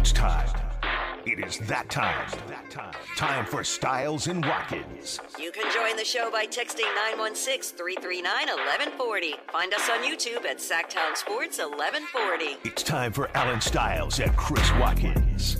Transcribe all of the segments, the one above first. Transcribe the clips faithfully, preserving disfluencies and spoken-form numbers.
It's time. It is that time. Time for Styles and Watkins. You can join the show by texting nine one six, three three nine, one one four zero. Find us on YouTube at Sacktown Sports eleven forty. It's time for Alan Styles and Chris Watkins.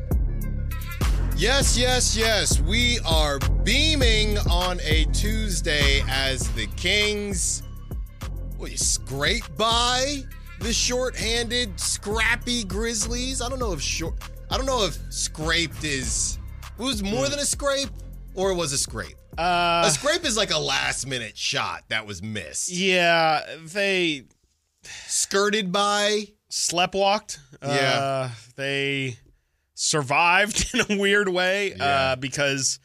Yes, yes, yes. We are beaming on a Tuesday as the Kings well, you scrape by the short-handed, scrappy Grizzlies. I don't know if short. I don't know if scraped is. It was more than a scrape, or it was a scrape. Uh, a scrape is like a last-minute shot that was missed. Yeah, they skirted by, sleptwalked. Yeah, uh, they survived in a weird way yeah. uh, because,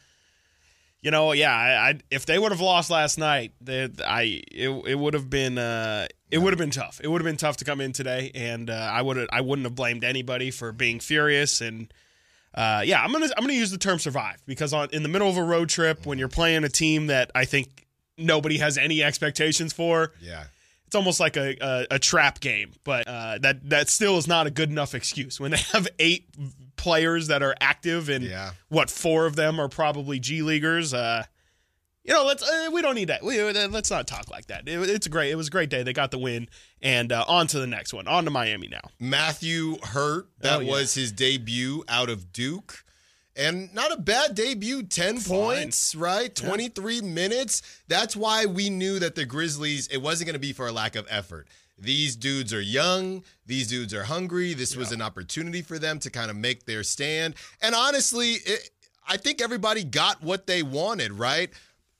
you know, yeah, I, I if they would have lost last night, they, I it it would have been uh, it would have been tough. It would have been tough to come in today, and uh, I would I wouldn't have blamed anybody for being furious. And uh, yeah, I'm gonna I'm gonna use the term survive because on in the middle of a road trip when you're playing a team that I think nobody has any expectations for, yeah. It's almost like a, a, a trap game, but uh, that that still is not a good enough excuse. When they have eight players that are active and yeah. what four of them are probably G Leaguers, uh, you know, let's uh, we don't need that. We, let's not talk like that. It, it's a great. It was a great day. They got the win, and uh, on to the next one. On to Miami now. Matthew Hurt. That oh, yeah. was his debut out of Duke. And not a bad debut, ten Fine. points, right? twenty-three yeah. minutes. That's why we knew that the Grizzlies, it wasn't going to be for a lack of effort. These dudes are young. These dudes are hungry. This yeah. was an opportunity for them to kind of make their stand. And honestly, it, I think everybody got what they wanted, right?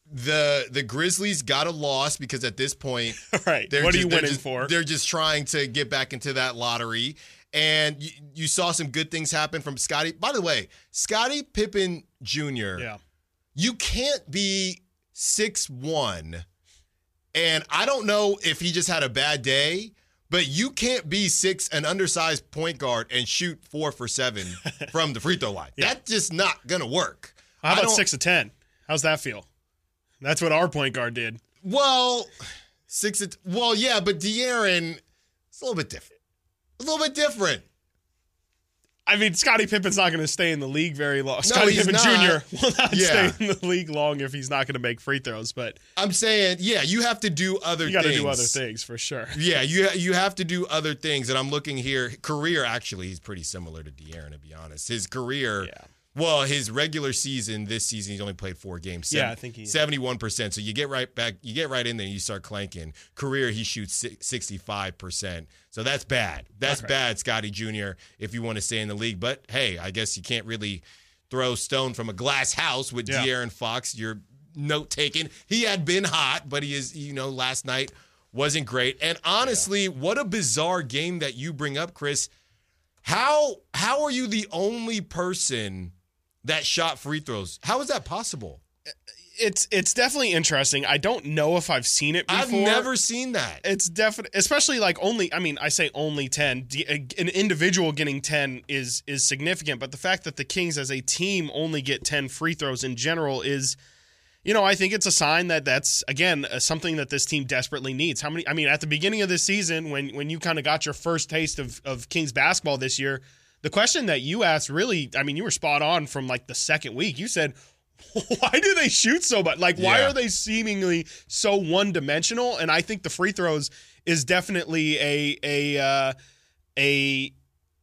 The the Grizzlies got a loss because at this point, right. They're what just, are you winning just, for? They're just trying to get back into that lottery. And you, you saw some good things happen from Scottie. By the way, Scottie Pippen Junior, yeah. you can't be six one, and I don't know if he just had a bad day, but you can't be six, an undersized point guard, and shoot four for seven from the free throw line. Yeah. That's just not going to work. How about six of ten? How's that feel? That's what our point guard did. Well, six. Of, well, yeah, but De'Aaron, it's a little bit different. A little bit different. I mean, Scottie Pippen's not going to stay in the league very long. No, Scottie he's Pippen not. Junior will not yeah. stay in the league long if he's not going to make free throws. But I'm saying, yeah, you have to do other you things. You got to do other things for sure. Yeah, you you have to do other things. And I'm looking here. Career, actually, he's pretty similar to De'Aaron, to be honest. His career, yeah. well, his regular season, this season, he's only played four games. Seven, yeah, I think he seventy-one percent. So you get right back, you get right in there and you start clanking. Career, he shoots sixty-five percent. So that's bad. That's okay. bad, Scottie Junior, if you want to stay in the league. But, hey, I guess you can't really throw stone from a glass house with yeah. De'Aaron Fox. You're note-taking. He had been hot, but he is, you know, last night wasn't great. And honestly, yeah. what a bizarre game that you bring up, Chris. How How are you the only person that shot free throws? How is that possible? It's it's definitely interesting. I don't know if I've seen it before. I've never seen that. It's definitely, especially like only, I mean, I say only ten. An individual getting ten is is significant, but the fact that the Kings as a team only get ten free throws in general is, you know, I think it's a sign that that's, again, something that this team desperately needs. How many, I mean, at the beginning of this season, when when you kind of got your first taste of, of Kings basketball this year, the question that you asked really, I mean, you were spot on from like the second week. You said, why do they shoot so much? Like, why yeah. are they seemingly so one-dimensional? And I think the free throws is definitely a a uh, a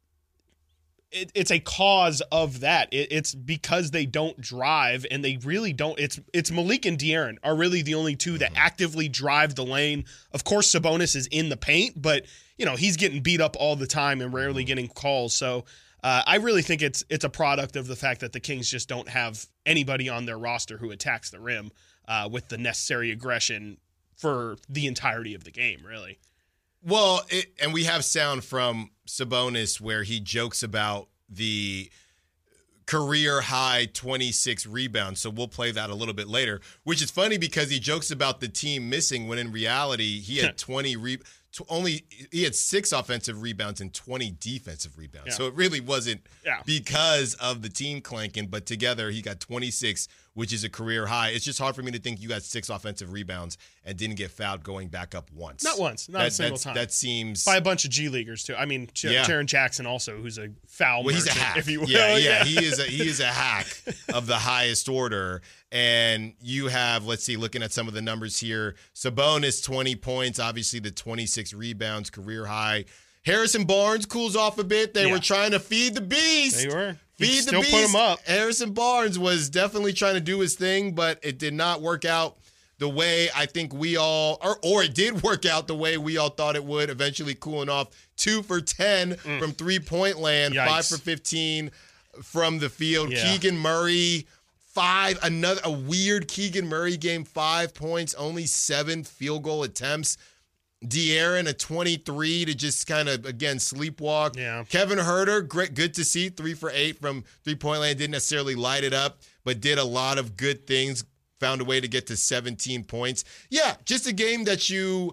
it, it's a cause of that. It, it's because they don't drive and they really don't. It's it's Malik and De'Aaron are really the only two that actively drive the lane. Of course, Sabonis is in the paint, but you know he's getting beat up all the time and rarely getting calls. So. Uh, I really think it's it's a product of the fact that the Kings just don't have anybody on their roster who attacks the rim uh, with the necessary aggression for the entirety of the game, really. Well, it, and we have sound from Sabonis where he jokes about the career high twenty-six rebounds, so we'll play that a little bit later, which is funny because he jokes about the team missing when in reality he had twenty re- only he had six offensive rebounds and twenty defensive rebounds. Yeah. So it really wasn't yeah. because of the team clanking, but together he got twenty-six which is a career high. It's just hard for me to think you got six offensive rebounds and didn't get fouled going back up once. Not once, not that, a single time. That seems by a bunch of G leaguers too. I mean, J- yeah. Jaren Jackson also, who's a foul well, he's a merchant, hack. if you will. Yeah, yeah, he is a he is a hack of the highest order. And you have, let's see, looking at some of the numbers here, Sabonis twenty points, obviously the twenty-six rebounds, career high. Harrison Barnes cools off a bit. They yeah. were trying to feed the beast. They were. Feed you the still beast. put him up. Harrison Barnes was definitely trying to do his thing, but it did not work out the way I think we all, or, or it did work out the way we all thought it would, eventually cooling off two for ten mm. from three-point land, Yikes. five for fifteen from the field. Yeah. Keegan Murray, five, another, a weird Keegan Murray game, five points, only seven field goal attempts. De'Aaron, a twenty-three to just kind of, again, sleepwalk. Yeah. Kevin Huerter, great, good to see, three for eight from three-point land. Didn't necessarily light it up, but did a lot of good things, found a way to get to seventeen points. Yeah, just a game that you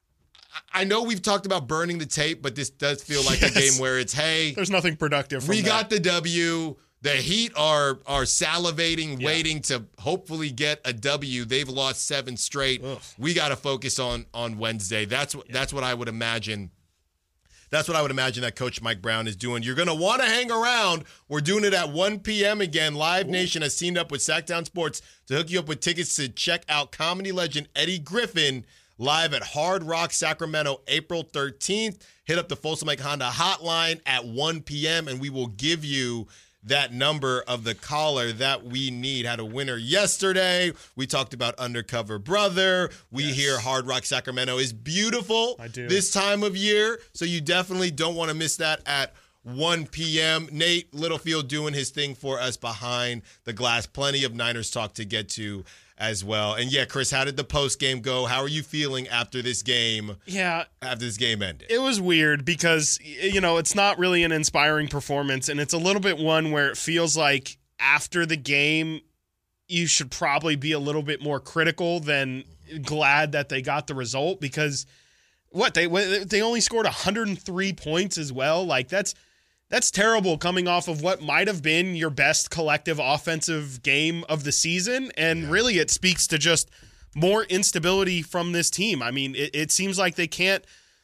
– I know we've talked about burning the tape, but this does feel like yes. a game where it's, hey. There's nothing productive from We that. got the W. The Heat are are salivating, yeah. waiting to hopefully get a W. They've lost seven straight. Ugh. We got to focus on on Wednesday. That's what yeah. that's what I would imagine. That's what I would imagine that Coach Mike Brown is doing. You're going to want to hang around. We're doing it at one p.m. again. Live Ooh. Nation has teamed up with Sacktown Sports to hook you up with tickets to check out comedy legend Eddie Griffin live at Hard Rock Sacramento, April thirteenth. Hit up the Folsom Lake Honda hotline at one p.m. and we will give you that number of the caller that we need. Had a winner yesterday. We talked about Undercover Brother. We yes. hear Hard Rock Sacramento is beautiful I do. this time of year, so you definitely don't want to miss that at one p.m. Nate Littlefield doing his thing for us behind the glass. Plenty of Niners talk to get to as well. And yeah, Chris, how did the post game go? How are you feeling after this game? Yeah. After this game ended? It was weird because, you know, it's not really an inspiring performance, and it's a little bit one where it feels like after the game, you should probably be a little bit more critical than glad that they got the result because what they they only scored one hundred three points as well. Like that's That's terrible coming off of what might have been your best collective offensive game of the season. And yeah. really it speaks to just more instability from this team. I mean, it, it seems like they can't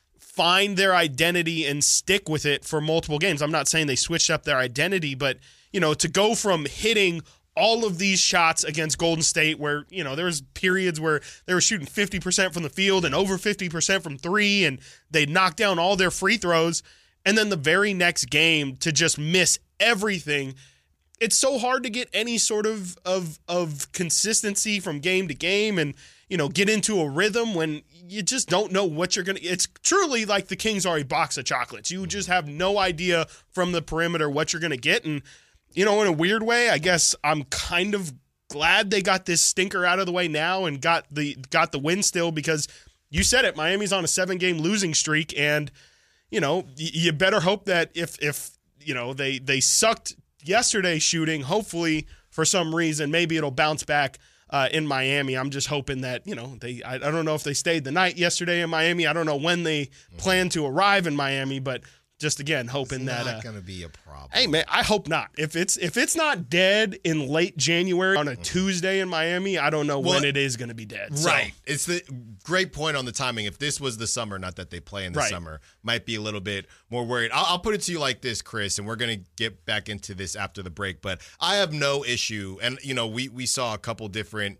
find their identity and stick with it for multiple games. I'm not saying they switched up their identity, but, you know, to go from hitting all of these shots against Golden State where, you know, there was periods where they were shooting fifty percent from the field and over fifty percent from three, and they knocked down all their free throws. And then the very next game to just miss everything. It's so hard to get any sort of, of of consistency from game to game and, you know, get into a rhythm when you just don't know what you're going to – it's truly like the Kings are a box of chocolates. You just have no idea from the perimeter what you're going to get. And, you know, in a weird way, I guess I'm kind of glad they got this stinker out of the way now and got the got the win still because you said it, Miami's on a seven-game losing streak and – you know, you better hope that if, if you know, they, they sucked yesterday shooting, hopefully for some reason, maybe it'll bounce back uh, in Miami. I'm just hoping that, you know, they I, I don't know if they stayed the night yesterday in Miami. I don't know when they plan to arrive in Miami, but just again hoping it's that not uh, going to be a problem. Hey man, I hope not. If it's if it's not dead in late January on a mm-hmm. Tuesday in Miami, I don't know well, when it is going to be dead. Right. So. It's the great point on the timing. If this was the summer, not that they play in the right. summer, might be a little bit more worried. I'll, I'll put it to you like this, Chris, and we're going to get back into this after the break. But I have no issue, and you know, we we saw a couple different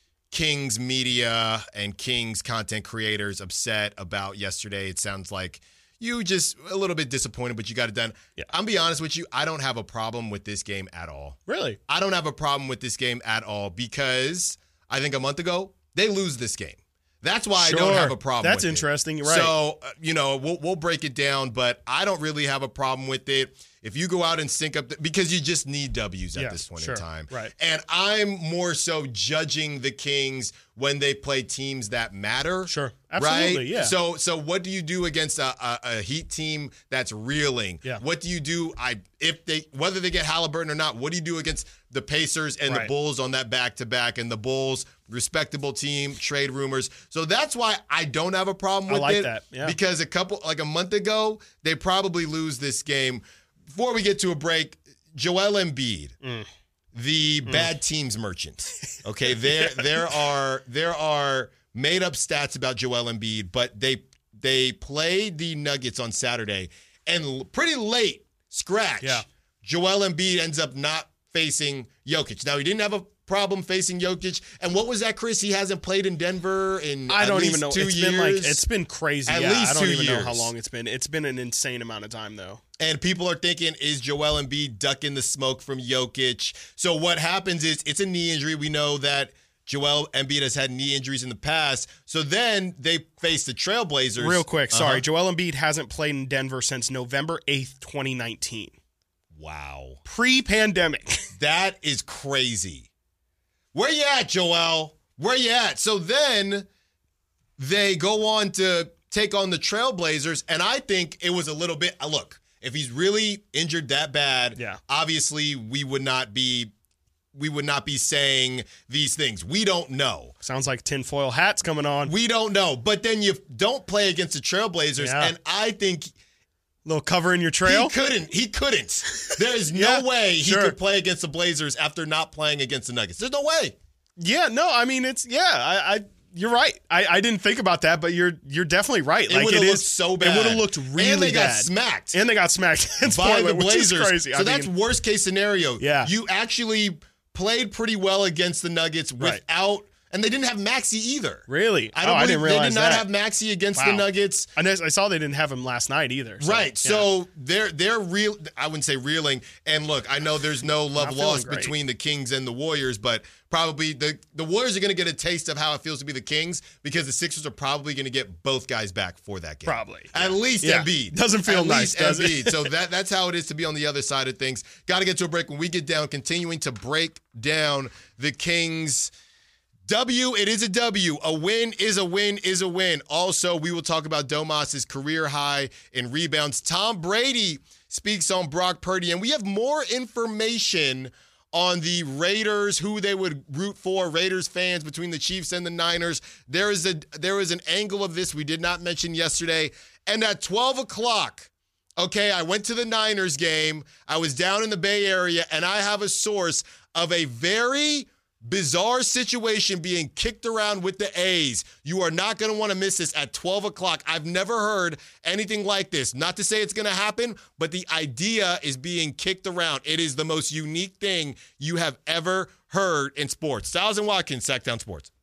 Kings media and Kings content creators upset about yesterday. It sounds like you just a little bit disappointed, but you got it done. Yeah. I'm be honest with you, I don't have a problem with this game at all. Really? I don't have a problem with this game at all because I think a month ago, they lose this game. That's why sure. I don't have a problem That's with interesting. it. Right. So, uh, you know, we'll, we'll break it down, but I don't really have a problem with it. If you go out and sync up, the, because you just need W's at yeah, this point sure. in time. Right. And I'm more so judging the Kings when they play teams that matter. Sure. Absolutely, right? yeah. So so what do you do against a, a, a Heat team that's reeling? Yeah. What do you do I if they whether they get Halliburton or not, what do you do against the Pacers and right. the Bulls on that back-to-back? And the Bulls, respectable team, trade rumors. So that's why I don't have a problem with I like it. that. Yeah. Because a couple like a month ago, they probably lose this game. Before we get to a break, Joel Embiid. Mm. the mm. bad teams merchant. Okay, there there are there are made up stats about Joel Embiid, but they they played the Nuggets on Saturday, and pretty late scratch. Yeah. Joel Embiid ends up not facing Jokic. Now he didn't have a problem facing Jokic. And what was that, Chris? He hasn't played in Denver in I at don't least even know. two It's years. been like it's been crazy. At yeah, least I don't two even years. know how long it's been. It's been an insane amount of time though. And people are thinking, is Joel Embiid ducking the smoke from Jokic? So what happens is it's a knee injury. We know that Joel Embiid has had knee injuries in the past. So then they face the Trailblazers. Real quick, uh-huh. sorry. Joel Embiid hasn't played in Denver since November eighth, twenty nineteen. Wow. Pre-pandemic. That is crazy. Where you at, Joel? Where you at? So then they go on to take on the Trailblazers, and I think it was a little bit, look, if he's really injured that bad, yeah. obviously we would not be we would not be saying these things. We don't know. Sounds like tinfoil hats coming on. We don't know. But then you don't play against the Trailblazers, yeah. and I think little cover in your trail? He couldn't. He couldn't. There is no yeah, way he sure. could play against the Blazers after not playing against the Nuggets. There's no way. Yeah, no, I mean it's yeah, I, I you're right. I, I didn't think about that, but you're you're definitely right. It like would it have is looked so bad. It would have looked really and they bad. got smacked. And they got smacked against by Portland, the Blazers. Which is crazy. So I that's mean, worst case scenario. Yeah. You actually played pretty well against the Nuggets right. without and they didn't have Maxey either. Really? I don't oh, believe I didn't realize they did not that. have Maxey against wow. the Nuggets. I, know, I saw they didn't have him last night either. So, right. Yeah. So they're they're real. I wouldn't say reeling. And look, I know there's no love lost great. between the Kings and the Warriors, but probably the the Warriors are going to get a taste of how it feels to be the Kings because the Sixers are probably going to get both guys back for that game. Probably. At yeah. least yeah. Embiid. Doesn't feel At nice, least does Embiid. it? So that that's how it is to be on the other side of things. Got to get to a break. When we get down, continuing to break down the Kings. W, it is a W. A win is a win is a win. Also, we will talk about Domas's career high in rebounds. Tom Brady speaks on Brock Purdy, and we have more information on the Raiders, who they would root for, Raiders fans between the Chiefs and the Niners. There is a there is an angle of this we did not mention yesterday. And at twelve o'clock, okay, I went to the Niners game. I was down in the Bay Area, and I have a source of a very bizarre situation being kicked around with the A's. You are not going to want to miss this at twelve o'clock. I've never heard anything like this. Not to say it's going to happen, but the idea is being kicked around. It is the most unique thing you have ever heard in sports. Styles and Watkins, Sacktown Sports.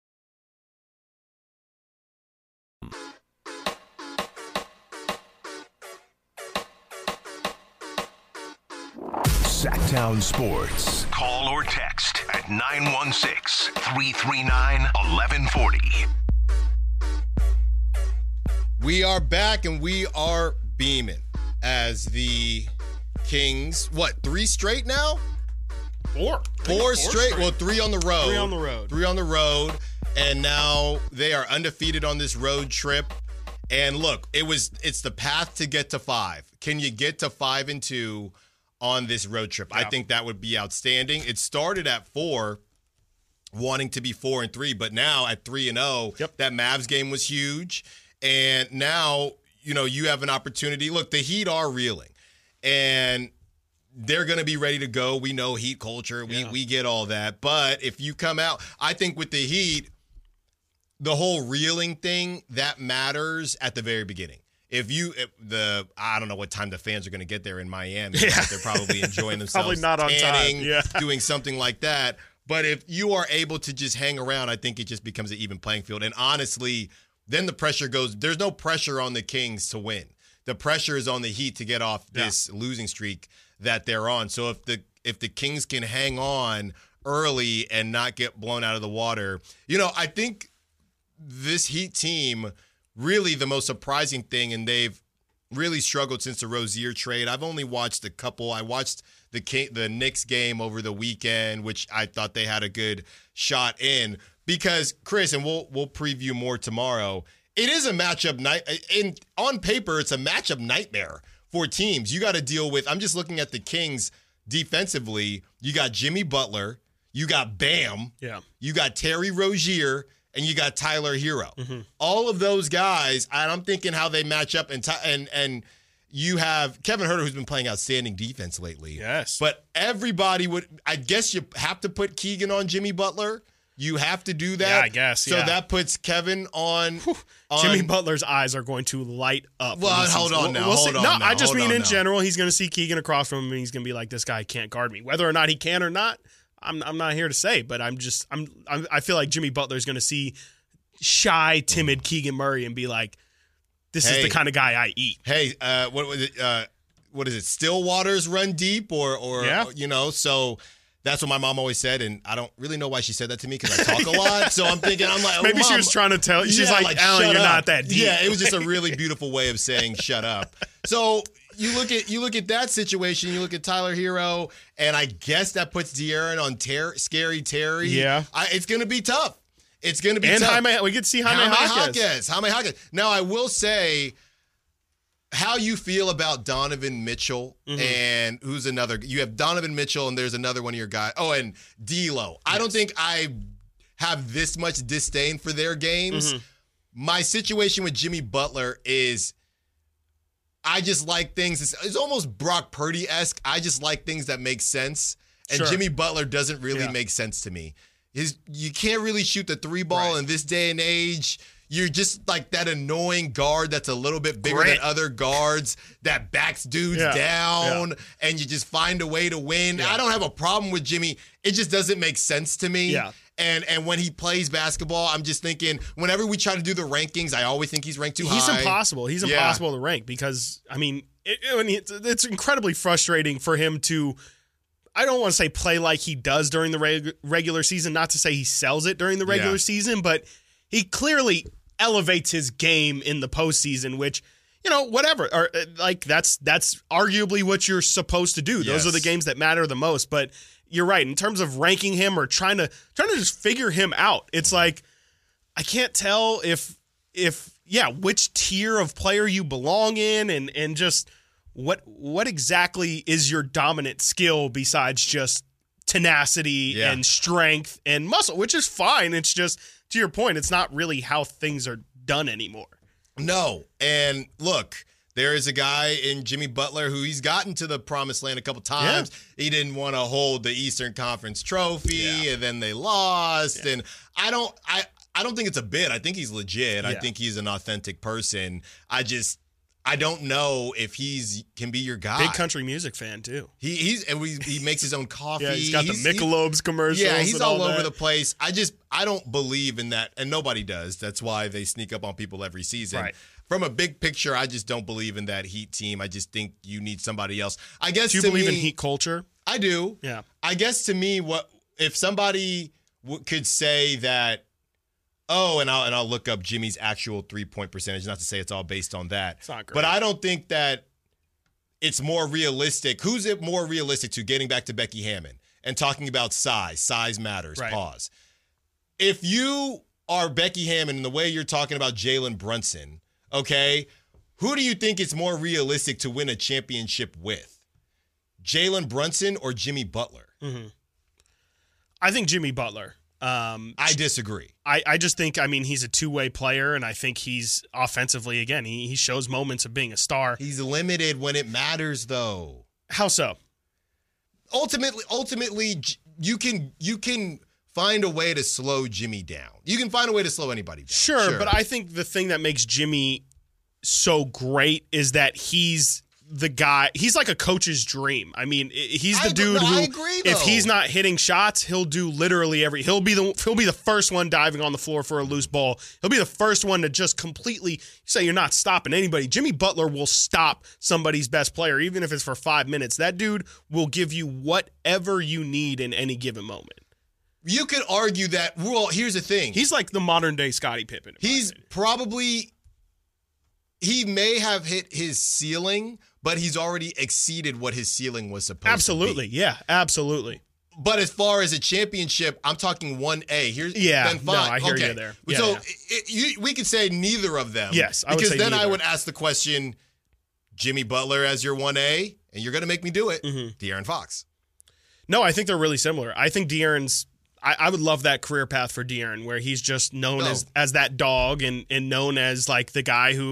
Sacktown Sports. Call or text at nine one six, three three nine, one one four zero. We are back and we are beaming as the Kings, what, three straight now? Four. Four, four straight. straight. Well, three on the road. Three on the road. Three on the road. And now they are undefeated on this road trip. And look, it was it's the path to get to five. Can you get to five and two on this road trip? Yeah. I think that would be outstanding. It started at four, wanting to be four and three, but now at three and oh, yep. that Mavs game was huge. And now, you know, you have an opportunity. Look, the Heat are reeling, and they're going to be ready to go. We know Heat culture. We yeah. we get all that. But if you come out, I think with the Heat, the whole reeling thing, that matters at the very beginning. If you, if the I don't know what time the fans are going to get there in Miami. Yeah. They're probably enjoying themselves. Probably not on tanning, time. Yeah. doing something like that. But if you are able to just hang around, I think it just becomes an even playing field. And honestly, then the pressure goes, there's no pressure on the Kings to win. The pressure is on the Heat to get off this yeah. losing streak that they're on. So if the if the Kings can hang on early and not get blown out of the water, you know, I think this Heat team, really the most surprising thing, and they've really struggled since the Rozier trade. I've only watched a couple. I watched the the Knicks game over the weekend, which I thought they had a good shot in. Because, Chris, and we'll we'll preview more tomorrow, it is a matchup night. In on paper, it's a matchup nightmare for teams. You got to deal with, I'm just looking at the Kings defensively. You got Jimmy Butler, you got Bam, yeah, you got Terry Rozier, and you got Tyler Hero. Mm-hmm. All of those guys, and I'm thinking how they match up, and and and you have Kevin Huerter, who's been playing outstanding defense lately. Yes. But everybody would, I guess you have to put Keegan on Jimmy Butler. You have to do that. Yeah, I guess. So yeah. that puts Kevin on, on. Jimmy Butler's eyes are going to light up. Well, hold on we'll, now. We'll hold see. on no, now, I just mean in now. general, he's going to see Keegan across from him, and he's going to be like, "This guy can't guard me." Whether or not he can or not, I'm I'm not here to say. But I'm just I'm, I'm I feel like Jimmy Butler's going to see shy, timid Keegan Murray and be like, "This Hey. is the kind of guy I eat." Hey, uh, what was it? Uh, what is it? Still waters run deep, or or Yeah. you know? So that's what my mom always said, and I don't really know why she said that to me because I talk a lot. So I'm thinking, I'm like, oh, Maybe she Mom. was trying to tell you. She's Yeah, like, "Alan, shut you're up." not that deep." Yeah, it was just a really beautiful way of saying "shut up." So you look at you look at that situation. You look at Tyler Hero, and I guess that puts De'Aaron on ter- scary Terry. Yeah. I, it's going to be tough. It's going to be And tough. Jaime, we could see Jaime Jaime Jaquez. Jaquez. Jaime Jaquez. Now, I will say how you feel about Donovan Mitchell Mm-hmm. and who's another. You have Donovan Mitchell, and there's another one of your guys. Oh, and D'Lo. I don't think I have this much disdain for their games. Mm-hmm. My situation with Jimmy Butler is I just like things. It's, it's almost Brock Purdy-esque. I just like things that make sense. And Sure. Jimmy Butler doesn't really Yeah. make sense to me. His, you can't really shoot the three ball Right. in this day and age. You're just like that annoying guard that's a little bit bigger Great. than other guards that backs dudes Yeah. down, and you just find a way to win. Yeah. I don't have a problem with Jimmy. It just doesn't make sense to me. Yeah. And and when he plays basketball, I'm just thinking, whenever we try to do the rankings, I always think he's ranked too He's high. impossible. He's Yeah. impossible to rank because, I mean, it, it- it's, it's incredibly frustrating for him to, I don't want to say play like he does during the reg- regular season, not to say he sells it during the regular Yeah. season, but he clearly elevates his game in the postseason, which, you know, whatever. Or, uh, like, that's that's arguably what you're supposed to do. Those Yes. are the games that matter the most. But you're right. In terms of ranking him or trying to trying to just figure him out, it's like, I can't tell if if yeah, which tier of player you belong in, and and just what what exactly is your dominant skill besides just tenacity Yeah. and strength and muscle, which is fine. It's just, to your point, it's not really how things are done anymore. No. And look, there is a guy in Jimmy Butler who he's gotten to the promised land a couple times. He didn't want to hold the Eastern Conference trophy, Yeah. and then they lost. Yeah. And I don't I I don't think it's a bid. I think he's legit. I Yeah. think he's an authentic person. I just I don't know if he's can be your guy. Big country music fan too. He he's and we, he makes his own coffee. Yeah, he's got the he's- Michelob's commercials. Yeah, he's and all, all over that. the place. I just I don't believe in that, and nobody does. That's why they sneak up on people every season. Right. From a big picture, I just don't believe in that Heat team. I just think you need somebody else. I guess Do you to believe me, in Heat culture? I do. Yeah. I guess to me, what if somebody w- could say that? Oh, and I'll and I'll look up Jimmy's actual three point percentage. Not to say it's all based on that, It's not great. but I don't think that it's more realistic. Who's it more realistic to? Getting back to Becky Hammond and talking about size. Size matters. Right. Pause. If you are Becky Hammond in the way you're talking about Jalen Brunson, okay, who do you think it's more realistic to win a championship with? Jalen Brunson or Jimmy Butler? I think Jimmy Butler. Um, I disagree. I, I just think, I mean, he's a two-way player, and I think he's offensively, again, he, he shows moments of being a star. He's limited when it matters, though. How so? Ultimately, ultimately, J- you can you can find a way to slow Jimmy down. You can find a way to slow anybody down. Sure, but I think the thing that makes Jimmy so great is that he's the guy. He's like a coach's dream. I mean, i- he's the I agree- dude no, who, I agree, if though. he's not hitting shots, he'll do literally every. He'll be the he'll be the first one diving on the floor for a loose ball. He'll be the first one to just completely say you're not stopping anybody. Jimmy Butler will stop somebody's best player, even if it's for five minutes. That dude will give you whatever you need in any given moment. you could argue that. Well, here's the thing. He's like the modern day Scottie Pippen. in my He's opinion. probably he may have hit his ceiling, but he's already exceeded what his ceiling was supposed absolutely, to be. yeah, absolutely. But as far as a championship, I'm talking one A. Here's Yeah, then fine. no, I hear you okay. there. Yeah, so yeah. It, it- you, we could say neither of them. Yes, I would because say then I neither. would ask the question: Jimmy Butler as your one A, and you're going to make me do it. Mm-hmm. De'Aaron Fox. No, I think they're really similar. I think De'Aaron's. I, I would love that career path for De'Aaron, where he's just known No. as as that dog and and known as like the guy who,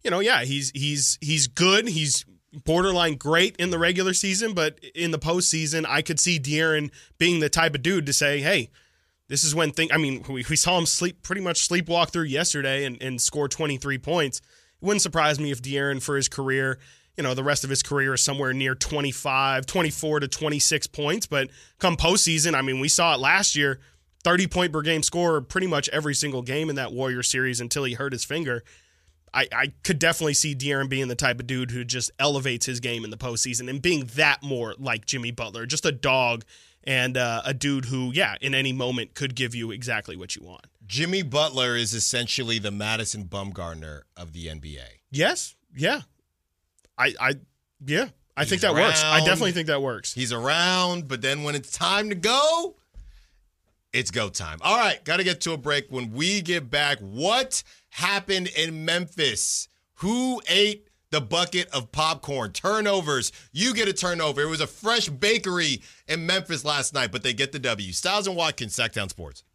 you know, yeah, he's he's he's good. He's borderline great in the regular season, but in the postseason, I could see De'Aaron being the type of dude to say, hey, this is when thing. I mean, we, we saw him sleep pretty much sleepwalk through yesterday and, and score twenty-three points. It wouldn't surprise me if De'Aaron for his career, you know, the rest of his career is somewhere near twenty-five, twenty-four to twenty-six points. But come postseason, I mean, we saw it last year, thirty point per game scorer pretty much every single game in that Warrior series until he hurt his finger. I, I could definitely see De'Aaron being the type of dude who just elevates his game in the postseason and being that more like Jimmy Butler, just a dog and uh, a dude who, yeah, in any moment could give you exactly what you want. Jimmy Butler is essentially the Madison Bumgarner of the N B A. Yes, yeah. I, I yeah, I He's think that around, works. I definitely think that works. He's around, but then when it's time to go, it's go time. All right, got to get to a break. When we get back, what happened in Memphis? Who ate the bucket of popcorn? Turnovers. You get a turnover. It was a fresh bakery in Memphis last night, but they get the W. Styles and Watkins, Sacktown Sports.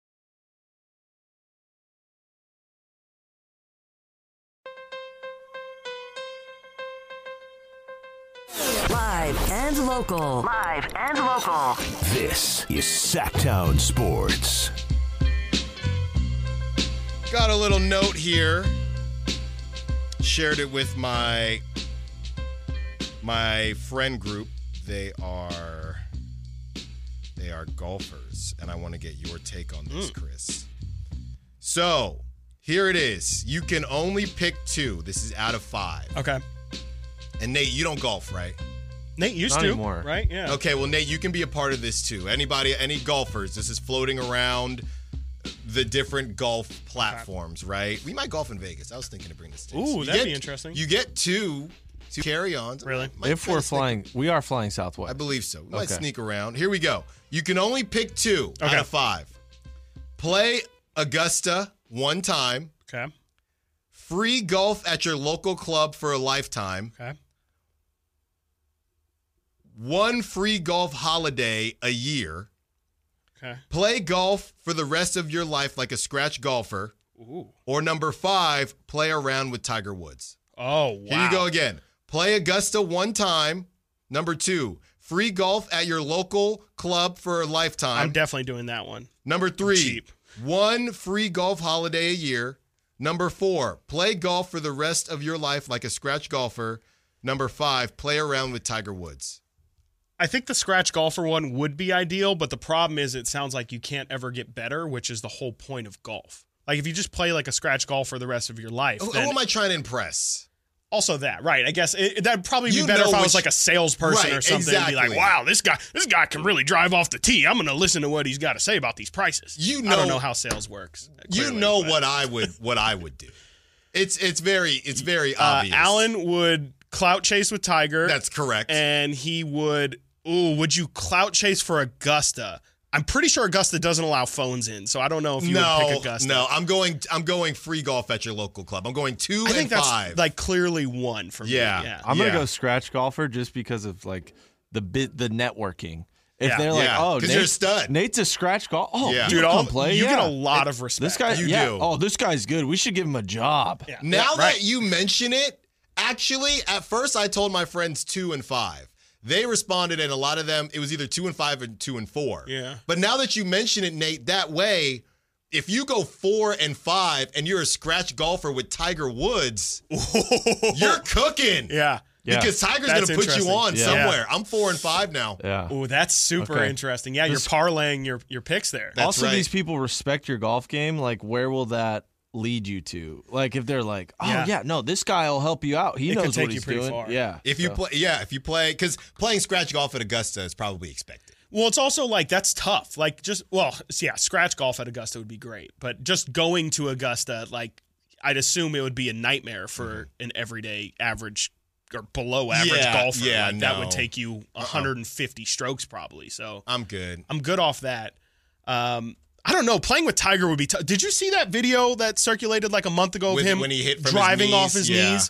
Live and local. Live and local. This is Sacktown Sports. Got a little note here. Shared it with my my friend group. They are they are golfers, and I want to get your take on this, mm. Chris. So here it is. You can only pick two. This is out of five. Okay. And Nate, you don't golf, right? Nate used Not to, anymore. right? Yeah. Okay, well, Nate, you can be a part of this too. Anybody, any golfers, this is floating around the different golf platforms, right? We might golf in Vegas. I was thinking to bring this to you. Ooh, So you that'd get- be interesting. You get two, two carry-ons. Really? Might If try we're to sneak- flying, we are flying Southwest. I believe so. We might Okay. sneak around. Here we go. You can only pick two out Okay. of five. Play Augusta one time. Okay. Free golf at your local club for a lifetime. Okay. One free golf holiday a year. Okay. Play golf for the rest of your life like a scratch golfer. Ooh. Or number five, play around with Tiger Woods. Oh, wow. Here you go again. Play Augusta one time. Number two, free golf at your local club for a lifetime. I'm definitely doing that one. Number three, Cheap. one free golf holiday a year. Number four, play golf for the rest of your life like a scratch golfer. Number five, play around with Tiger Woods. I think the scratch golfer one would be ideal, but the problem is it sounds like you can't ever get better, which is the whole point of golf. Like if you just play like a scratch golfer the rest of your life, Who, then who am I trying to impress? also that, right? I guess it, that'd probably be You better know if I was which- like a salesperson Right, or something and be like, exactly. wow, this guy this guy can really drive off the tee. I'm going to listen to what he's got to say about these prices. You I know- don't know how sales works. You clearly, know but- what I would what I would do. It's it's very it's very uh, obvious. Allen would clout chase with Tiger. That's correct. And he would, ooh, would you clout chase for Augusta? I'm pretty sure Augusta doesn't allow phones in, so I don't know if you no, would pick Augusta. no, I'm going. I'm going free golf at your local club. I'm going two I think and that's five. like clearly one for Yeah. me. Yeah. I'm gonna Yeah. go scratch golfer just because of like the bit the networking. If Yeah. they're like, Yeah, oh, 'cause you're a Nate- stud. Nate's a scratch golf. Oh, Yeah. you Dude, come all, play. you yeah. get a lot of respect. This guy, You yeah. do. Oh, this guy's good. We should give him a job. Yeah. Now Yeah, that right. you mention it, actually, at first I told my friends two and five. They responded, and a lot of them, it was either two and five and two and four. Yeah. But now that you mention it, Nate, that way, if you go four and five and you're a scratch golfer with Tiger Woods, you're cooking. Yeah. Yeah. Because Tiger's That's going to put you interesting. on Yeah. somewhere. I'm four and five now. Yeah. Oh, that's super Okay. interesting. Yeah, This- you're parlaying your, your picks there. That's also, right. these people respect your golf game. Like, where will that lead you to? Like, if they're like, oh Yeah. yeah, no, this guy will help you out. He It could knows take what you he's pretty doing. far. Yeah. If you So- play, yeah, if you play, because playing scratch golf at Augusta is probably expected. Well, it's also like that's tough. Like just well, yeah, scratch golf at Augusta would be great, but just going to Augusta, like I'd assume it would be a nightmare for an everyday average or below average Yeah, golfer. yeah, like, that no. would take you one hundred fifty strokes probably. So I'm good. I'm good off that. Um, I don't know. Playing with Tiger would be tough. Did you see that video that circulated like a month ago of With- him when he hit from his driving knees? off his Yeah. knees?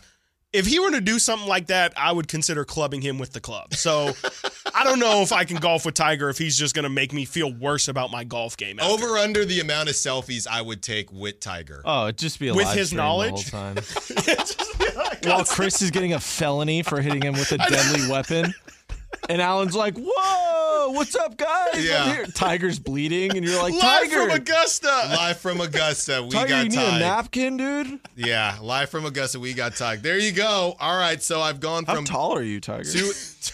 if he were to do something like that, I would consider clubbing him with the club. So I don't know if I can golf with Tiger if he's just going to make me feel worse about my golf game. After. Over under the amount of selfies I would take with Tiger. Oh, it'd just be a With live his stream knowledge? the whole time. While Chris is getting a felony for hitting him with a deadly weapon. And Alan's like, whoa, what's up, guys? Yeah. I'm here. Tiger's bleeding, and you're like, Live Tiger. from Augusta. Live from Augusta, we Tiger, got you need tied. a napkin, dude? Yeah, live from Augusta, we got tied. There you go. All right, so I've gone How from tall are you, Tiger? two.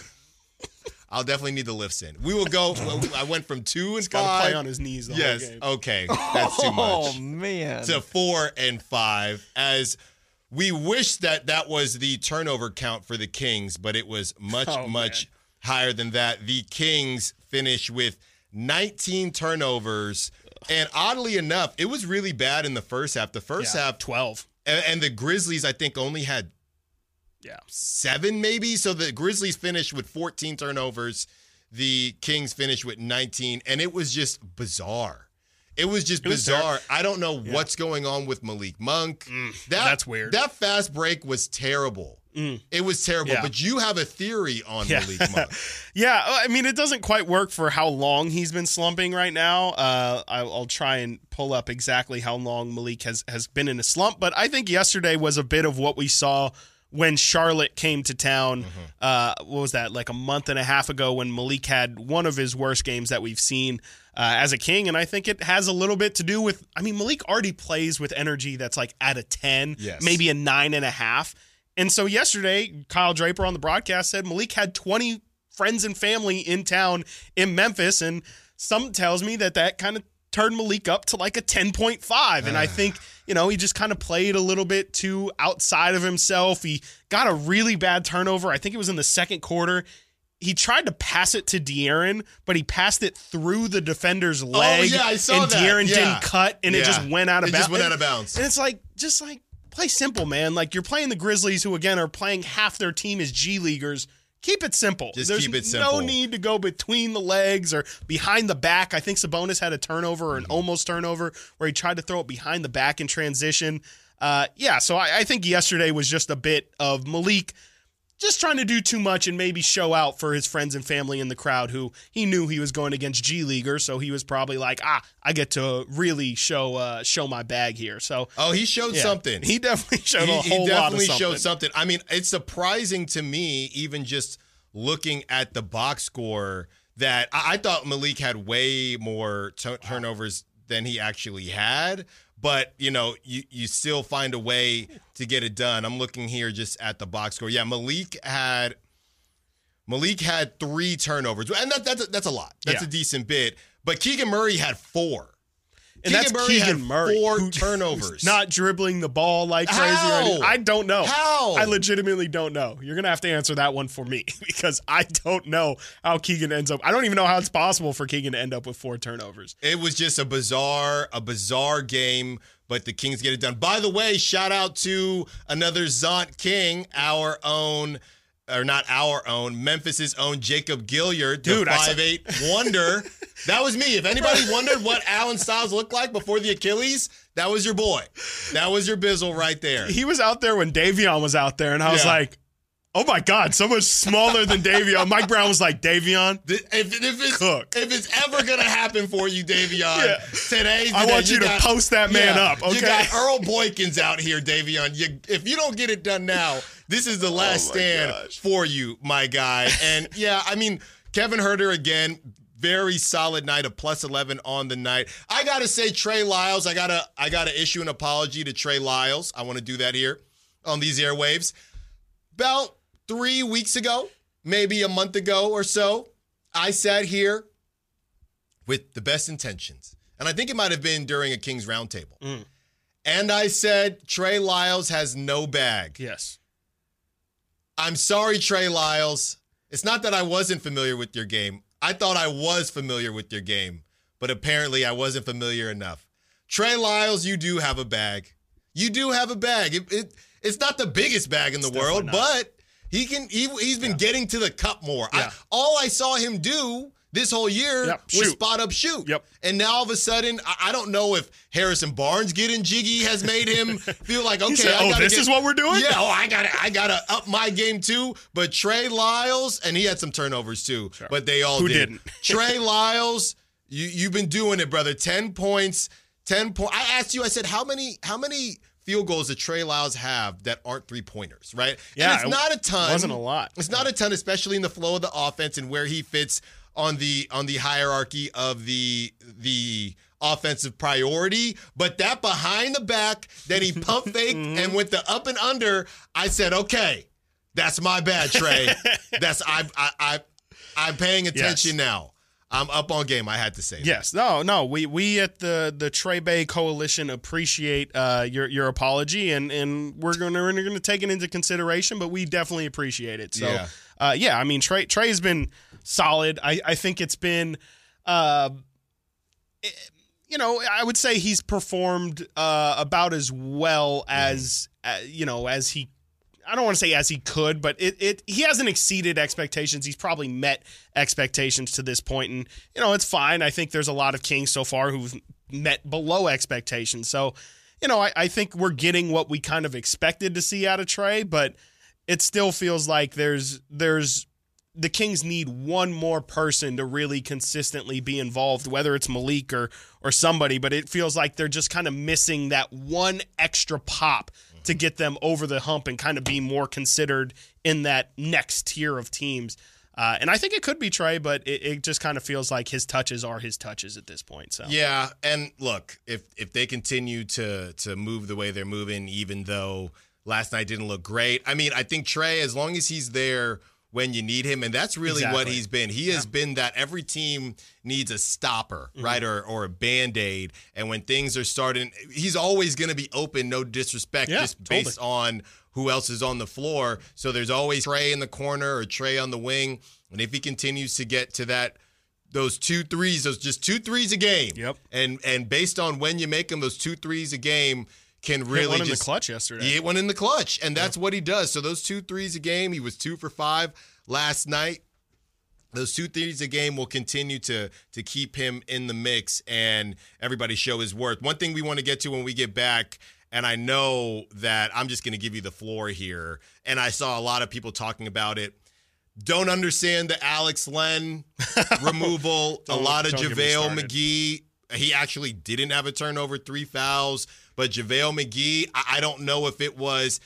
I'll definitely need the lifts in. We will go. I went from two and Got to five. play on his knees the yes. whole game. Okay. That's too much. Oh, man. To four and five, as we wish that that was the turnover count for the Kings, but it was much, Oh, much higher than that. The Kings finish with nineteen turnovers, and oddly enough, it was really bad in the first half. The first Yeah, half, twelve. and, and the Grizzlies, I think, only had Yeah. seven maybe. So the Grizzlies finished with fourteen turnovers. The Kings finished with nineteen, and it was just bizarre. It was just It was bizarre. I don't know what's going on with Malik Monk. Mm, that, that's weird. That fast break was terrible. Mm. It was terrible. Yeah. But you have a theory on Yeah. Malik Monk. Yeah, I mean, it doesn't quite work for how long he's been slumping right now. Uh, I'll, I'll try and pull up exactly how long Malik has, has been in a slump. But I think yesterday was a bit of what we saw when Charlotte came to town. Mm-hmm. Uh, what was that, like a month and a half ago, when Malik had one of his worst games that we've seen uh, as a King. And I think it has a little bit to do with, I mean, Malik already plays with energy that's like at a ten, Yes. maybe a nine and a half. And so yesterday, Kyle Draper on the broadcast said Malik had twenty friends and family in town in Memphis, and some tells me that that kind of turned Malik up to like a ten point five. And I think, you know, he just kind of played a little bit too outside of himself. He got a really bad turnover. I think it was in the second quarter. He tried to pass it to De'Aaron, but he passed it through the defender's leg. yeah, I saw and that. De'Aaron Yeah. didn't cut, and it Yeah. just went out of It bounds. just went out of bounds. And it's like, just like, play simple, man. Like, you're playing the Grizzlies, who, again, are playing half their team as G Leaguers. Keep it simple. Just There's keep it no simple. need to go between the legs or behind the back. I think Sabonis had a turnover or an Mm-hmm. almost turnover where he tried to throw it behind the back in transition. Uh, yeah, so I, I think yesterday was just a bit of Malik just trying to do too much and maybe show out for his friends and family in the crowd, who he knew he was going against G Leaguer, so he was probably like, ah, I get to really show uh, show my bag here. So Oh, he showed yeah, something. He definitely showed he, a he whole lot of definitely something. showed something. I mean, it's surprising to me, even just looking at the box score, that I, I thought Malik had way more t- turnovers than he actually had. But, you know, you, you still find a way to get it done. I'm looking here just at the box score. Yeah, Malik had Malik had three turnovers. And that, that's, a, that's a lot. That's Yeah. a decent bit. But Keegan Murray had four. And that's Murray Keegan had Murray, four who- turnovers. who's not dribbling the ball like crazy. How? Or anything. I don't know. How? I legitimately don't know. You're gonna have to answer that one for me because I don't know how Keegan ends up. I don't even know how it's possible for Keegan to end up with four turnovers. It was just a bizarre, a bizarre game, but the Kings get it done. By the way, shout out to another Zont King, our own, or not our own, Memphis's own Jacob Gilliard, the Dude, I saw- five eight wonder. That was me. If anybody wondered what Alan Styles looked like before the Achilles, that was your boy. That was your Bizzle right there. He was out there when Davion was out there, and I was Yeah. like, oh my God, so much smaller than Davion. Mike Brown was like, Davion, If, if, it's, Cook. if it's ever going to happen for you, Davion, Yeah. today's the I day. want you to got- post that man yeah, up, okay? You got Earl Boykins out here, Davion. You, if you don't get it done now, this is the last Oh, my stand gosh. for you, my guy. And yeah, I mean, Kevin Huerter again, very solid night, a plus eleven on the night. I gotta say, Trey Lyles, I gotta, I gotta issue an apology to Trey Lyles. I want to do that here on these airwaves. About three weeks ago, maybe a month ago or so, I sat here with the best intentions. And I think it might have been during a Kings roundtable. Mm. And I said, Trey Lyles has no bag. yes. I'm sorry, Trey Lyles. It's not that I wasn't familiar with your game. I thought I was familiar with your game, but apparently I wasn't familiar enough. Trey Lyles, you do have a bag. You do have a bag. It, it, it's not the biggest bag in the world, definitely not. but he can. He, he's been getting to the cup more. Yeah. I, all I saw him do this whole year Yep, was shoot. spot up shoot. Yep. And now all of a sudden, I, I don't know if Harrison Barnes getting jiggy has made him feel like, okay, said, I "Oh, gotta this get- is what we're doing?" Yeah, oh, I gotta, I gotta up my game too. But Trey Lyles, and he had some turnovers too, but they all Who did. didn't? Trey Lyles, you you've been doing it, brother. Ten points, ten point. I asked you, I said, how many, how many field goals that Trey Lyles have that aren't three pointers, right? Yeah, and it's it not a ton. wasn't a lot. It's not a ton, especially in the flow of the offense and where he fits on the on the hierarchy of the the offensive priority. But that behind the back, then he pump faked Mm-hmm. and went the up and under. I said, okay, that's my bad, Trey. that's I I I I'm paying attention Yes. now. I'm up on game. I had to say that. Yes, no, no. We we at the the Trey Bay Coalition appreciate uh, your your apology, and, and we're gonna we're gonna take it into consideration. But we definitely appreciate it. So, Yeah. uh, yeah, I mean, Trey Trey's been solid. I I think it's been, uh, it- you know, I would say he's performed uh, about as well as uh, you know as he. I don't want to say as he could, but it, it he hasn't exceeded expectations. He's probably met expectations to this point, and you know it's fine. I think there's a lot of Kings so far who've met below expectations. So, you know, I, I think we're getting what we kind of expected to see out of Trey, but it still feels like there's there's the Kings need one more person to really consistently be involved, whether it's Malik or or somebody, but it feels like they're just kind of missing that one extra pop to get them over the hump and kind of be more considered in that next tier of teams. Uh, and I think it could be Trey, but it, it just kind of feels like his touches are his touches at this point. So Yeah, and look, if if they continue to to move the way they're moving, even though last night didn't look great, I mean, I think Trey, as long as he's there when you need him, and that's really what Exactly. he's been. He has been that every team needs a stopper, Mm-hmm. right, or or a Band-Aid, and when things are starting, he's always going to be open, no disrespect, Yeah, just totally. based on who else is on the floor. So there's always Trey in the corner or Trey on the wing, and if he continues to get to that, those two threes, those just two threes a game, Yep. and and based on when you make them, those two threes a game can really hit one in just the clutch yesterday. he hit one in the clutch, and that's what he does. So those two threes a game, he was two for five last night. Those two threes a game will continue to to keep him in the mix and everybody show his worth. One thing we want to get to when we get back, and I know that I'm just going to give you the floor here, and I saw a lot of people talking about it. Don't understand the Alex Len removal. a Don't- lot of don't get me JaVale started. McGee. He actually didn't have a turnover, three fouls. But JaVale McGee, I, I don't know if it was.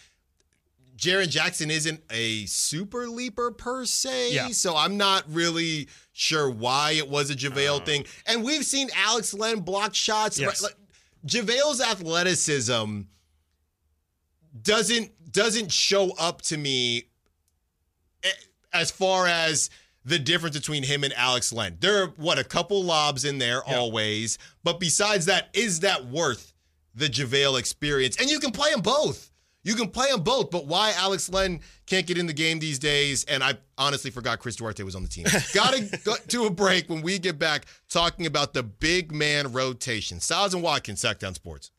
Jaren Jackson isn't a super leaper per se, Yeah. so I'm not really sure why it was a JaVale thing. And we've seen Alex Len block shots. Yes. Like, JaVale's athleticism doesn't doesn't show up to me eh, as far as the difference between him and Alex Len. There are, what, a couple lobs in there Yeah. always. But besides that, is that worth the JaVale experience? And you can play them both. You can play them both. But why Alex Len can't get in the game these days? And I honestly forgot Chris Duarte was on the team. Got to go to a break when we get back talking about the big man rotation. Styles and Watkins, Sacktown Sports.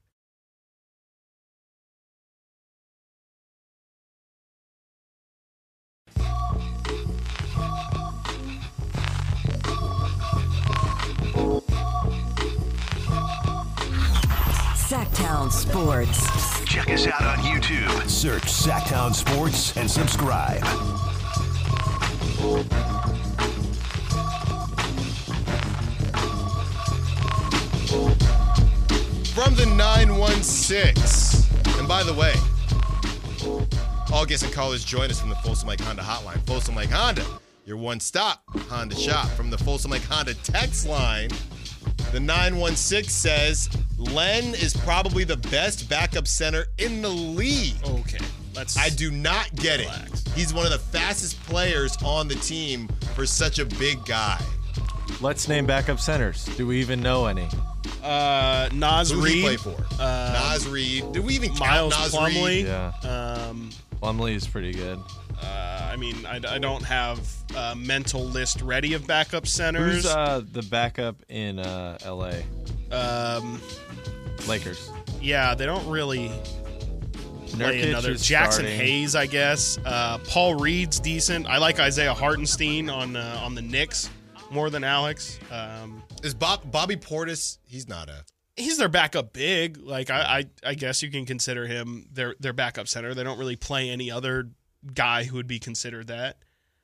Sacktown Sports. Check us out on YouTube. Search Sacktown Sports and subscribe. From the nine one six. And by the way, all guests and callers join us from the Folsom Lake Honda hotline. Folsom Lake Honda, your one-stop Honda shop. From the Folsom Lake Honda text line, the nine one six says, Len is probably the best backup center in the league. Okay, let's. I do not get Relax. it. He's one of the fastest players on the team for such a big guy. Let's name backup centers. Do we even know any? Uh, Nas Who Reed, he play for? uh, Nas Reed. Do we even count Miles Nas Plumlee. Reed? Yeah. Um, Plumlee is pretty good. uh, I mean, I, I don't have a mental list ready of backup centers. Who's uh, the backup in uh, L A? um, Lakers. yeah, they don't really play Nurkic another. is Jackson starting. Hayes, I guess. Uh, Paul Reed's decent. I like Isaiah Hartenstein on uh, on the Knicks. more than Alex. Um, Is Bob, Bobby Portis? He's not a. He's their backup big. Like I, I, I guess you can consider him their their backup center. They don't really play any other guy who would be considered that.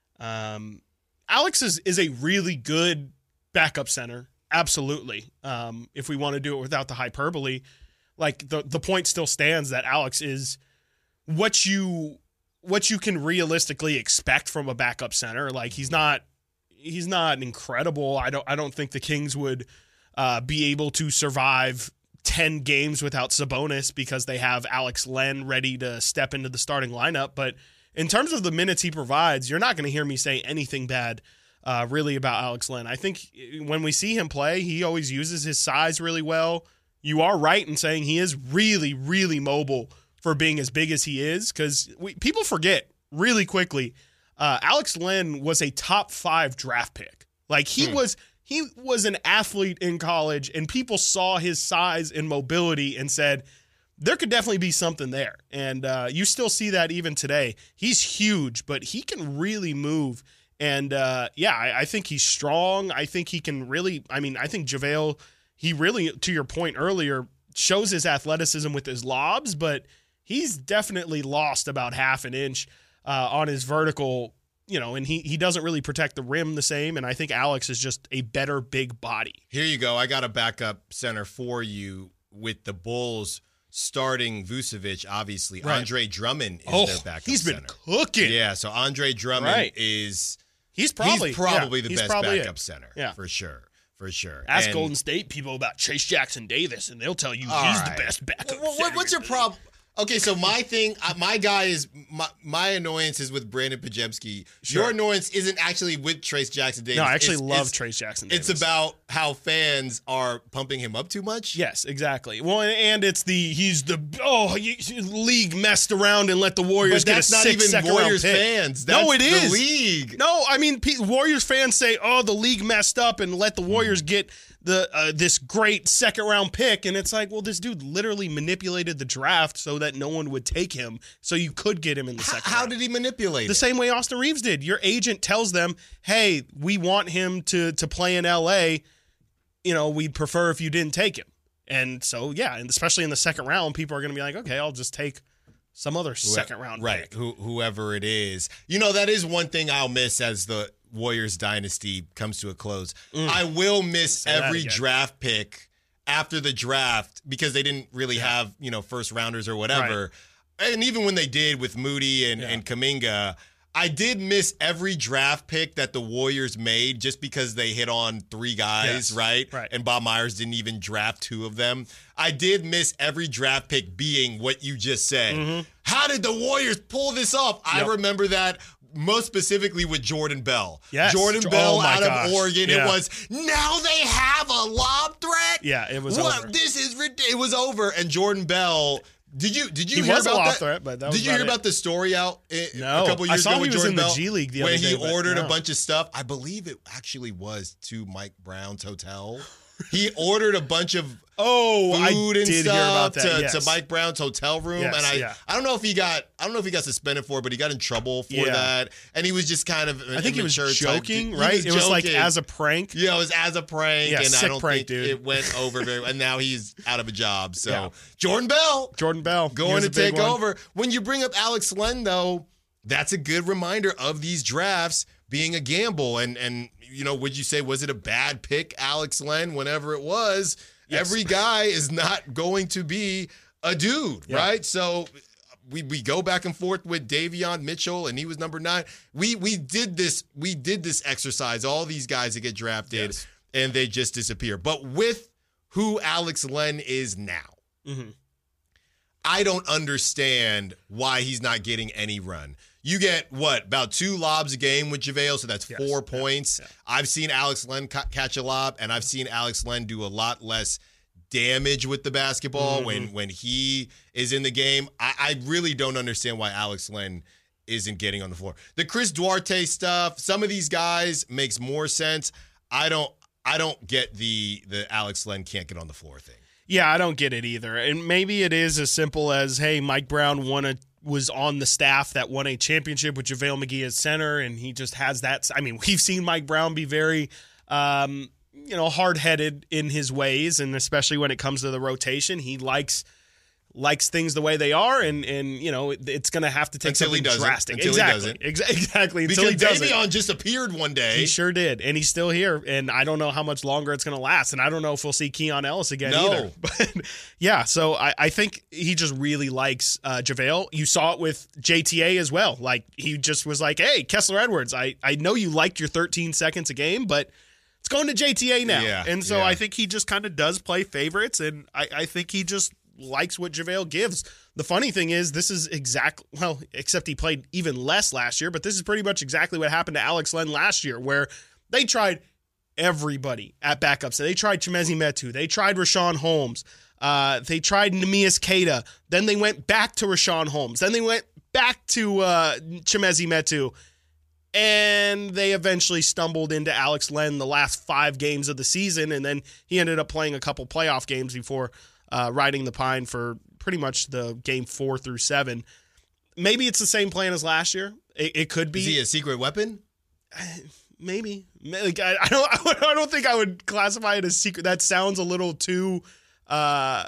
Um, Alex is is a really good backup center. Absolutely. Um, if we want to do it without the hyperbole, like the the point still stands that Alex is what you what you can realistically expect from a backup center. Like he's not he's not incredible. I don't I don't think the Kings would uh, be able to survive ten games without Sabonis because they have Alex Len ready to step into the starting lineup. But in terms of the minutes he provides, you're not going to hear me say anything bad uh, really about Alex Len. I think when we see him play, he always uses his size really well. You are right in saying he is really, really mobile for being as big as he is, because people forget really quickly, uh, Alex Len was a top five draft pick. Like he hmm. was he was an athlete in college, and people saw his size and mobility and said, there could definitely be something there. And uh, you still see that even today. He's huge, but he can really move. And uh, yeah, I, I think he's strong. I think he can really, I mean, I think JaVale, he really, to your point earlier, shows his athleticism with his lobs, but he's definitely lost about half an inch uh, on his vertical, you know, and he, he doesn't really protect the rim the same. And I think Alex is just a better big body. Here you go. I got a backup center for you with the Bulls starting Vucevic, obviously. Right. Andre Drummond is oh, their backup he's been center. cooking. Yeah, so Andre Drummond right. is he's probably, he's probably yeah, the he's best probably backup it. center. Yeah. For sure. For sure. Ask and, Golden State people about Chase Jackson Davis, and they'll tell you he's right. the best backup well, center. What's your problem? Okay, so my thing, uh, my guy is, my, my annoyance is with Brandon Podziemski. Sure. Your annoyance isn't actually with Trace Jackson Davis. No, I actually it's, love it's, Trace Jackson Davis. It's about how fans are pumping him up too much. Yes, exactly. Well, and it's the, he's the, oh, you, league messed around and let the Warriors but get a that's six not even Warriors pick. fans. That's no, it is. the league. No, I mean, P- Warriors fans say, oh, the league messed up and let the Warriors get the uh, this great second round pick, and it's like, well, this dude literally manipulated the draft so that no one would take him, so you could get him in the second How, how round. did he manipulate the it? same way Austin Reeves did. Your agent tells them, hey, we want him to to play in L A, you know, we'd prefer if you didn't take him. And so, yeah, and especially in the second round, people are going to be like, okay, I'll just take some other second round right, pick. Who, whoever it is. You know, that is one thing I'll miss as the Warriors dynasty comes to a close. Mm. I will miss Say every draft pick after the draft because they didn't really yeah. have, you know, first rounders or whatever. Right. And even when they did with Moody and, yeah. and Kuminga, I did miss every draft pick that the Warriors made just because they hit on three guys, yes. right? right? And Bob Myers didn't even draft two of them. I did miss every draft pick being what you just said. Mm-hmm. How did the Warriors pull this off? Yep. I remember that most specifically with Jordan Bell. Yes. Jordan oh Bell out gosh. of Oregon. Yeah. It was, now they have a lob threat? Yeah, it was what? over. This is ridiculous. It was over. And Jordan Bell... Did you did you he hear was about a lob that? threat, but that was did you hear about, about the story out in, no. a couple years I saw ago he with was Jordan in Bell? the G League the when other day, he ordered no. a bunch of stuff. I believe it actually was to Mike Brown's hotel. He ordered a bunch of oh, food I and did stuff hear about that. to, Yes. to Mike Brown's hotel room, yes, and I yeah. I don't know if he got I don't know if he got suspended for it, but he got in trouble for yeah. that, and he was just kind of I think he was joking, type. right? Was it was joking. like as a prank. Yeah, it was as a prank, yeah, and sick I don't prank, think dude. it went over very. And now he's out of a job. So yeah. Jordan Bell, Jordan Bell, going to take one. over. When you bring up Alex Len, though, that's a good reminder of these drafts being a gamble. And, and you know, would you say, was it a bad pick, Alex Len, whenever it was? Yes. Every guy is not going to be a dude, yeah. right? So we we go back and forth with Davion Mitchell, and he was number nine. We we did this we did this exercise. All these guys that get drafted, yes. and they just disappear. But with who Alex Len is now, mm-hmm. I don't understand why he's not getting any run. You get, what, about two lobs a game with JaVale, so that's yes. four points. Yeah. I've seen Alex Len ca- catch a lob, and I've seen Alex Len do a lot less damage with the basketball mm-hmm. when, when he is in the game. I, I really don't understand why Alex Len isn't getting on the floor. The Chris Duarte stuff, some of these guys makes more sense. I don't I don't get the the Alex Len can't get on the floor thing. Yeah, I don't get it either. And maybe it is as simple as, hey, Mike Brown won a was on the staff that won a championship with JaVale McGee as center, and he just has that. I mean, we've seen Mike Brown be very um, you know, hard-headed in his ways, and especially when it comes to the rotation, he likes likes things the way they are, and and you know it, it's going to have to take Until he something doesn't. drastic. Until exactly, he doesn't. Exa- exactly. Until Because he doesn't. Davion just appeared one day. He sure did, and he's still here, and I don't know how much longer it's going to last, and I don't know if we'll see Keon Ellis again No. either. But yeah, so I, I think he just really likes uh, JaVale. You saw it with J T A as well. Like, he just was like, hey, Kessler Edwards, I, I know you liked your thirteen seconds a game, but it's going to J T A now. Yeah, and so yeah. I think he just kind of does play favorites, and I, I think he just likes what JaVale gives. The funny thing is, this is exactly, well, except he played even less last year, but this is pretty much exactly what happened to Alex Len last year, where they tried everybody at backup. So they tried Chimezie Metu. They tried Rashawn Holmes. Uh, they tried Neemias Queta. Then they went back to Rashawn Holmes. Then they went back to uh, Chimezie Metu. And they eventually stumbled into Alex Len the last five games of the season, and then he ended up playing a couple playoff games before uh, riding the pine for pretty much the game four through seven. Maybe it's the same plan as last year. It, it could be. Is he a secret weapon? Maybe. Like, I, I don't. I don't think I would classify it as secret. That sounds a little too, uh,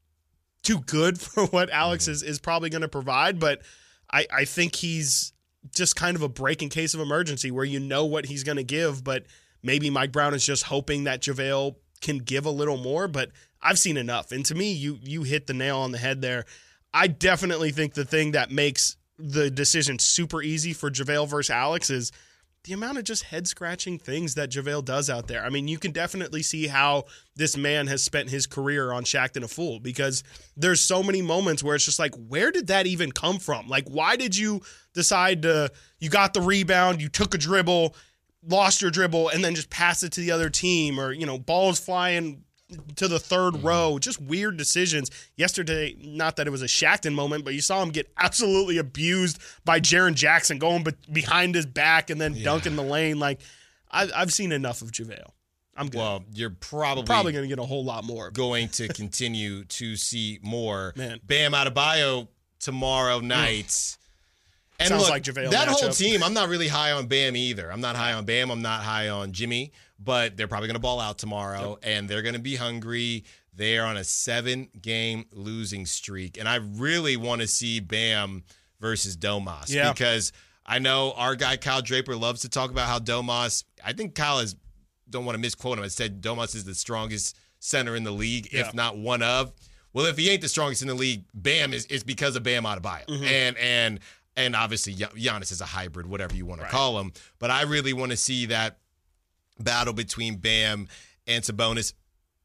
too good for what Alex mm-hmm. is is probably going to provide. But I, I think he's just kind of a break in case of emergency, where you know what he's going to give, but maybe Mike Brown is just hoping that JaVale can give a little more. But I've seen enough, and to me, you you hit the nail on the head there. I definitely think the thing that makes the decision super easy for JaVale versus Alex is the amount of just head-scratching things that JaVale does out there. I mean, you can definitely see how this man has spent his career on Shaqtin' a Fool, because there's so many moments where it's just like, where did that even come from? Like, why did you decide to, you got the rebound, you took a dribble, lost your dribble, and then just pass it to the other team, or, you know, balls flying to the third mm-hmm. row, just weird decisions. Yesterday, not that it was a Shaqtin' moment, but you saw him get absolutely abused by Jaren Jackson going be- behind his back and then yeah. dunking the lane. Like, I've, I've seen enough of JaVale. I'm good. Well, you're probably probably going to get a whole lot more. Going to continue to see more. Man. Bam Adebayo tomorrow night. And Sounds look, like JaVale that matchup. whole team, I'm not really high on Bam either. I'm not high on Bam. I'm not high on Jimmy. But they're probably going to ball out tomorrow, yep. and they're going to be hungry. They are on a seven-game losing streak. And I really want to see Bam versus Domas yeah. because I know our guy Kyle Draper loves to talk about how Domas – I think Kyle is – don't want to misquote him. I said Domas is the strongest center in the league, yeah. if not one of. Well, if he ain't the strongest in the league, Bam is, is because of Bam Adebayo. Mm-hmm. And and and obviously Giannis is a hybrid, whatever you want to right. call him. But I really want to see that battle between Bam and Sabonis.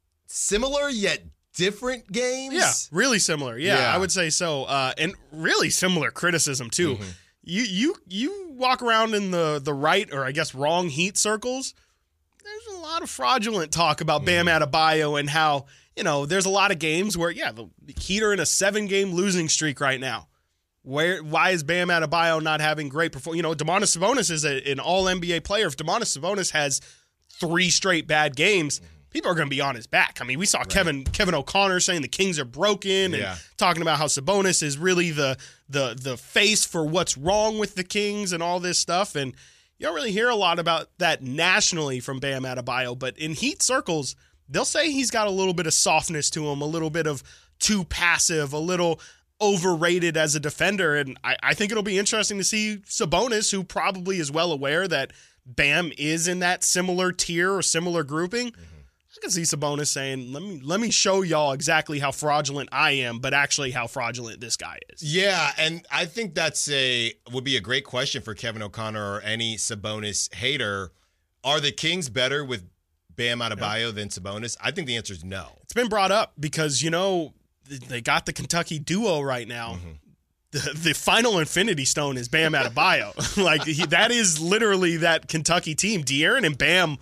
Similar yet different games. Yeah, really similar. Yeah, yeah. I would say so. Uh, and really similar criticism too. Mm-hmm. You you you walk around in the the right, or I guess wrong, Heat circles. There's a lot of fraudulent talk about Bam Adebayo and how, you know, there's a lot of games where, yeah, the Heat are in a seven-game losing streak right now. Where why is Bam Adebayo not having great performance? You know, Domantas Sabonis is a, an all N B A player. If Domantas Sabonis has three straight bad games, people are going to be on his back. I mean, we saw right. Kevin Kevin O'Connor saying the Kings are broken and yeah. talking about how Sabonis is really the the the face for what's wrong with the Kings and all this stuff. And you don't really hear a lot about that nationally from Bam Adebayo, but in Heat circles, they'll say he's got a little bit of softness to him, a little bit of too passive, a little overrated as a defender. And I, I think it'll be interesting to see Sabonis, who probably is well aware that Bam is in that similar tier or similar grouping. Mm-hmm. I can see Sabonis saying, let me let me show y'all exactly how fraudulent I am, but actually how fraudulent this guy is. Yeah, and I think that's a would be a great question for Kevin O'Connor or any Sabonis hater. Are the Kings better with Bam Adebayo yeah. than Sabonis? I think the answer is no. It's been brought up because, you know, they got the Kentucky duo right now. Mm-hmm. The, the final Infinity Stone is Bam Adebayo. like, he, that is literally that Kentucky team. De'Aaron and Bam,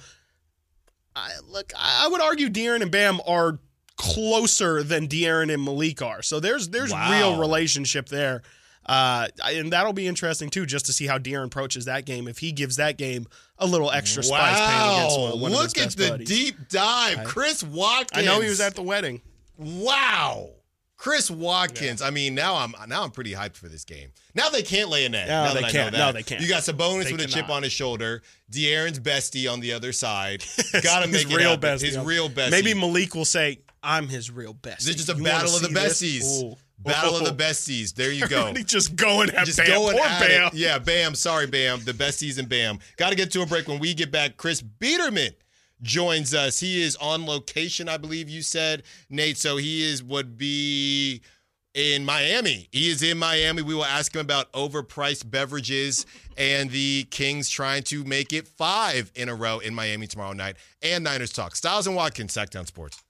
I, look, I would argue De'Aaron and Bam are closer than De'Aaron and Malik are. So there's there's wow. real relationship there. Uh, and that'll be interesting, too, just to see how De'Aaron approaches that game. If he gives that game a little extra wow. spice paying against one, one Look of his at best the buddies. deep dive. I, Chris Watkins. I know he was at the wedding. Wow. Chris Watkins. Yeah. I mean, now I'm now I'm pretty hyped for this game. Now they can't lay an egg. No, now they that can't. I know that. No, they can't. You got Sabonis they with cannot. a chip on his shoulder. De'Aaron's bestie on the other side. Got to make his it real happen. bestie. His real bestie. Maybe Malik will say, "I'm his real bestie." This is just a you battle of the besties. Ooh. Battle oh. of the besties. There you go. just going at just Bam. going Poor at Bam. it. Yeah, Bam. Sorry, Bam. The besties and Bam. Got to get to a break. When we get back, Chris Biederman joins us. He is on location, I believe you said, Nate. So he is would be in Miami. He is in Miami. We will ask him about overpriced beverages and the Kings trying to make it five in a row in Miami tomorrow night. And Niners Talk. Styles and Watkins, Sacktown Sports.